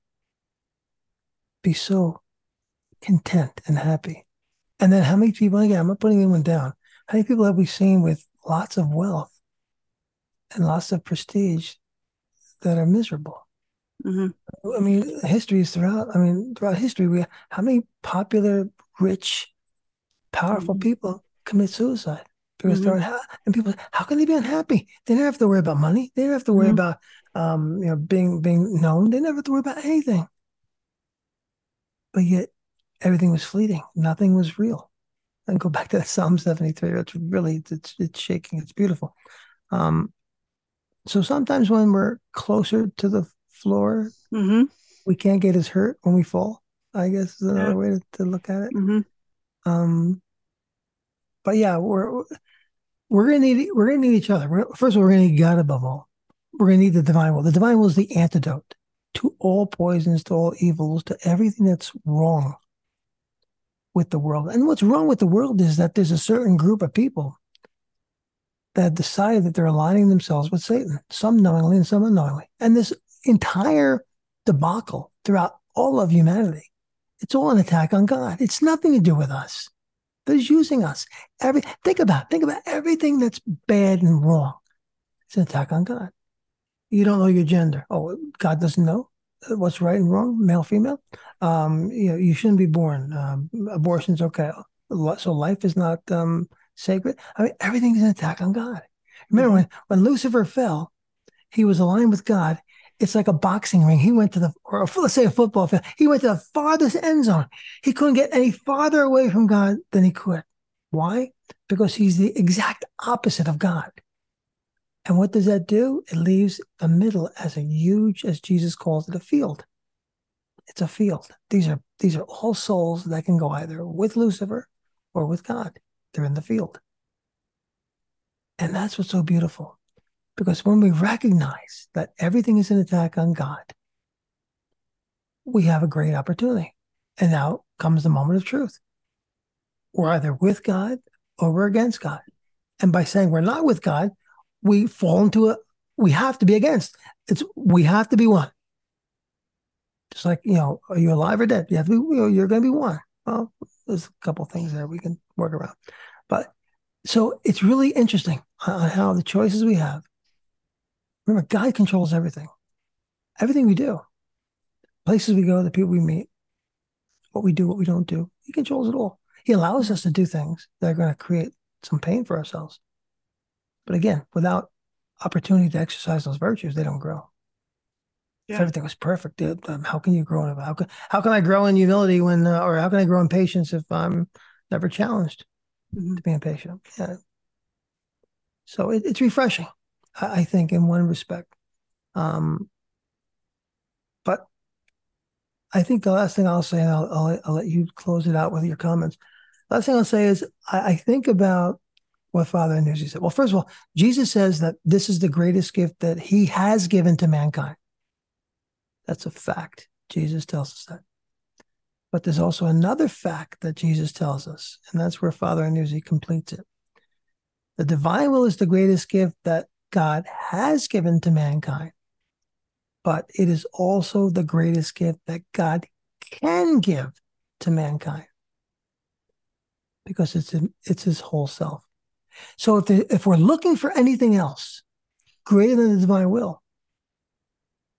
be so content and happy? And then how many people, again, I'm not putting anyone down, how many people have we seen with lots of wealth and lots of prestige that are miserable? Hmm. I mean, history is throughout, I mean, throughout history, we how many popular, rich, powerful Hmm. people commit suicide because Hmm. they're unhappy. And people, how can they be unhappy? They never have to worry about money. They never have to worry Hmm. about, um, you know, being being known. They never have to worry about anything. But yet, everything was fleeting. Nothing was real. And go back to that Psalm seventy-three. It's really it's it's shaking. It's beautiful. Um, so sometimes when we're closer to the floor, Hmm. we can't get as hurt when we fall. I guess is Yeah. another way to, to look at it. Hmm. Um, but yeah, we're we're gonna need we're gonna need each other. We're, first of all, we're gonna need God above all. We're gonna need the divine will. The divine will is the antidote to all poisons, to all evils, to everything that's wrong with the world. And what's wrong with the world is that there's a certain group of people that decide that they're aligning themselves with Satan, some knowingly and some unknowingly. And this entire debacle throughout all of humanity, it's all an attack on God. It's nothing to do with us. They're using us. Every think about think about everything that's bad and wrong. It's an attack on God. You don't know your gender. Oh, God doesn't know what's right and wrong, male, female. Um, you know, you shouldn't be born. Um, abortion's okay. So life is not um, sacred. I mean, everything's an attack on God. Remember Hmm. when when Lucifer fell, he was aligned with God. It's like a boxing ring. He went to the, or let's say a football field. He went to the farthest end zone. He couldn't get any farther away from God than he could. Why? Because he's the exact opposite of God. And what does that do? It leaves the middle as a huge, as Jesus calls it, a field. It's a field. These are these are all souls that can go either with Lucifer or with God. They're in the field. And that's what's so beautiful. Because when we recognize that everything is an attack on God, we have a great opportunity. And now comes the moment of truth. We're either with God or we're against God. And by saying we're not with God, we fall into a, we have to be against. It's, we have to be one. Just like, you know, are you alive or dead? You have to be, you know, you're going to be one. Well, there's a couple of things there we can work around. But so it's really interesting on how the choices we have. Remember, God controls everything, everything we do, places we go, the people we meet, what we do, what we don't do. He controls it all. He allows us to do things that are going to create some pain for ourselves. But again, without opportunity to exercise those virtues, they don't grow. If Yeah. everything was perfect, dude, um, how can you grow in it? How can how can I grow in humility when, uh, or how can I grow in patience if I'm never challenged Hmm. to be impatient? Yeah. So it, it's refreshing, I, I think, in one respect. Um, but I think the last thing I'll say, and I'll, I'll, I'll let you close it out with your comments. Last thing I'll say is I, I think about what Father Nuzzi said. Well, first of all, Jesus says that this is the greatest gift that he has given to mankind. That's a fact. Jesus tells us that. But there's also another fact that Jesus tells us, and that's where Father Nuzzi completes it. The divine will is the greatest gift that God has given to mankind, but it is also the greatest gift that God can give to mankind because it's it's his whole self. So if the, if we're looking for anything else greater than the divine will,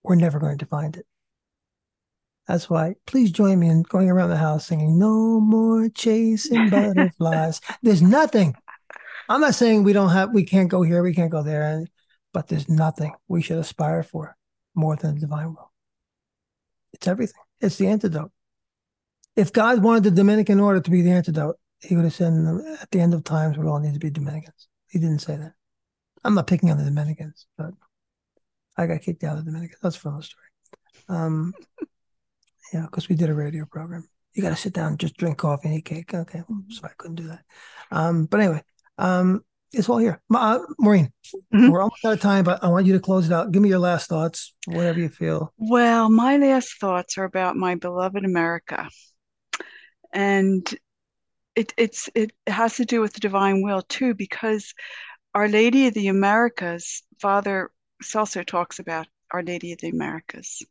we're never going to find it. That's why, please join me in going around the house singing, "No more chasing butterflies." There's nothing. I'm not saying we don't have, we can't go here, we can't go there, and, but there's nothing we should aspire for more than the divine will. It's everything. It's the antidote. If God wanted the Dominican order to be the antidote, he would have said at the end of times, we all need to be Dominicans. He didn't say that. I'm not picking on the Dominicans, but I got kicked out of the Dominicans. That's a fun story. Um, yeah, because we did a radio program. You got to sit down and just drink coffee and eat cake. Okay, well, so I couldn't do that. Um, but anyway, um, it's all here. Ma- uh, Maureen, Mhm. we're almost out of time, but I want you to close it out. Give me your last thoughts, whatever you feel. Well, my last thoughts are about my beloved America. And it it's it has to do with the divine will too, because Our Lady of the Americas, Father Celso talks about Our Lady of the Americas.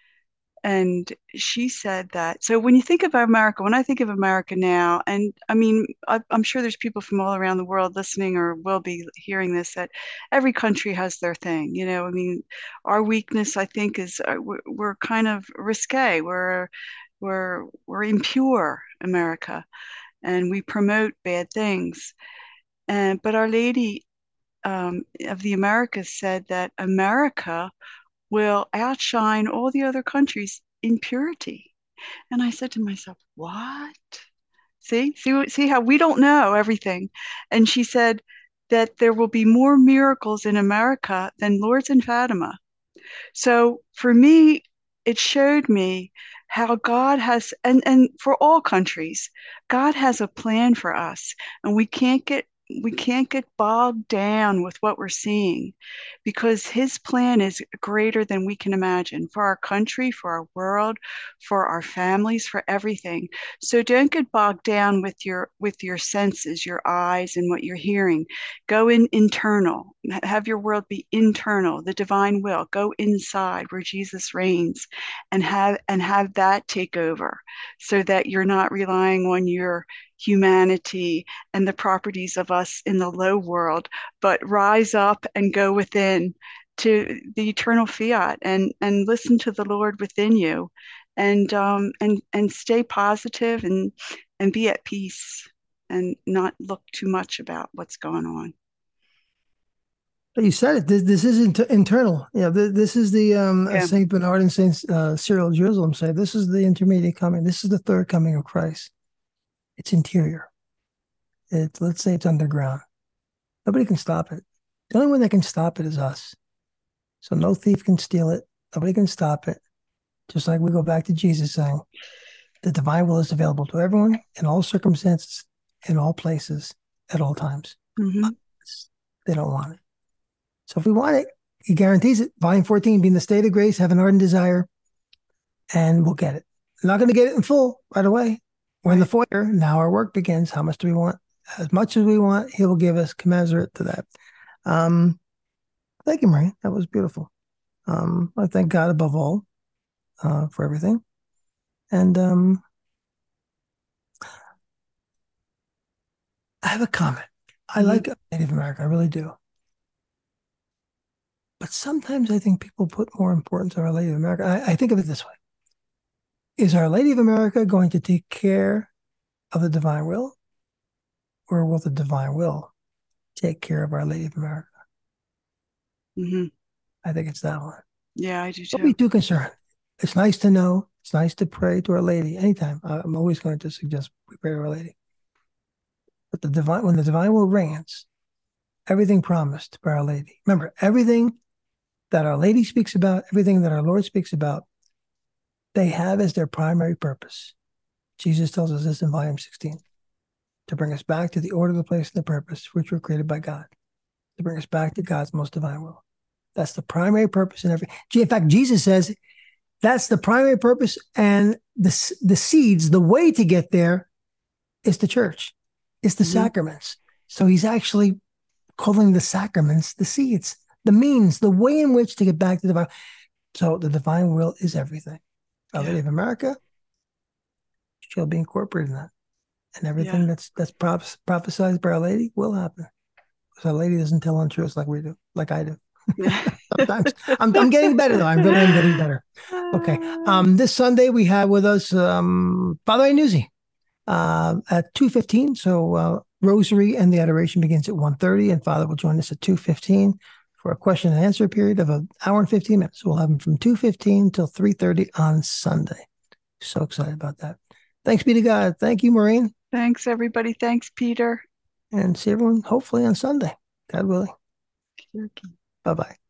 And she said that. So when you think of America, when I think of America now, and I mean, I, I'm sure there's people from all around the world listening or will be hearing this, that every country has their thing. You know, I mean, our weakness, I think, is uh, we're, we're kind of risque. We're we're we're impure, America, and we promote bad things. And but Our Lady um, of the Americas said that America will outshine all the other countries in purity. And I said to myself, what? See, see, see how we don't know everything. And she said that there will be more miracles in America than Lourdes and Fatima. So for me, it showed me how God has, and, and for all countries, God has a plan for us, and we can't get we can't get bogged down with what we're seeing, because his plan is greater than we can imagine for our country, for our world, for our families, for everything. So don't get bogged down with your with your senses, your eyes, and what you're hearing. Go in internal. Have your world be internal, the divine will. Go inside where Jesus reigns, and have and have that take over, so that you're not relying on your humanity and the properties of us in the low world, but rise up and go within to the eternal fiat, and and listen to the Lord within you, and um and and stay positive, and and be at peace, and not look too much about what's going on. But you said it. This, this is inter- internal. Yeah, this, this is the um, Yeah. Saint Bernard and Saint uh, Cyril of Jerusalem say. This is the intermediate coming. This is the third coming of Christ. It's interior. It, let's say it's underground. Nobody can stop it. The only one that can stop it is us. So no thief can steal it. Nobody can stop it. Just like we go back to Jesus saying, the divine will is available to everyone in all circumstances, in all places, at all times. Mm-hmm. They don't want it. So if we want it, he guarantees it. Volume fourteen, being the state of grace, have an ardent desire, and we'll get it. We're not going to get it in full right away. We're in the foyer. Now our work begins. How much do we want? As much as we want, he will give us commensurate to that. Um, thank you, Marie. That was beautiful. Um, I thank God above all uh, for everything. And um, I have a comment. I Mm-hmm. like Native America. I really do. But sometimes I think people put more importance on Our Lady of America. I, I think of it this way. Is Our Lady of America going to take care of the divine will? Or will the divine will take care of Our Lady of America? Mm-hmm. I think it's that one. Yeah, I do Don't be too. too concerned. It's nice to know. It's nice to pray to Our Lady anytime. I'm always going to suggest we pray to Our Lady. But the divine, when the divine will reigns, everything promised by Our Lady. Remember, everything that Our Lady speaks about, everything that our Lord speaks about, they have as their primary purpose. Jesus tells us this in volume sixteen, to bring us back to the order, the place, and the purpose which were created by God, to bring us back to God's most divine will. That's the primary purpose in every. In fact, Jesus says that's the primary purpose, and the, the seeds, the way to get there is the church, it's the Mm-hmm. sacraments. So he's actually calling the sacraments the seeds, the means, the way in which to get back to the divine. So the divine will is everything. Our Lady of America, she'll be incorporated in that. And everything Yeah. that's that's proph- prophesied by Our Lady will happen. Because Our Lady doesn't tell untruths like we do, like I do. Sometimes I'm, I'm getting better though. I really am getting better. Okay. Um, this Sunday we have with us um, Father Iannuzzi uh, at two fifteen. So uh, Rosary and the Adoration begins at one thirty, and Father will join us at two fifteen for a question and answer period of an hour and fifteen minutes. We'll have him from two fifteen till three thirty on Sunday. So excited about that. Thanks be to God. Thank you, Maureen. Thanks, everybody. Thanks, Peter. And see everyone hopefully on Sunday. God willing. Okay. Bye-bye.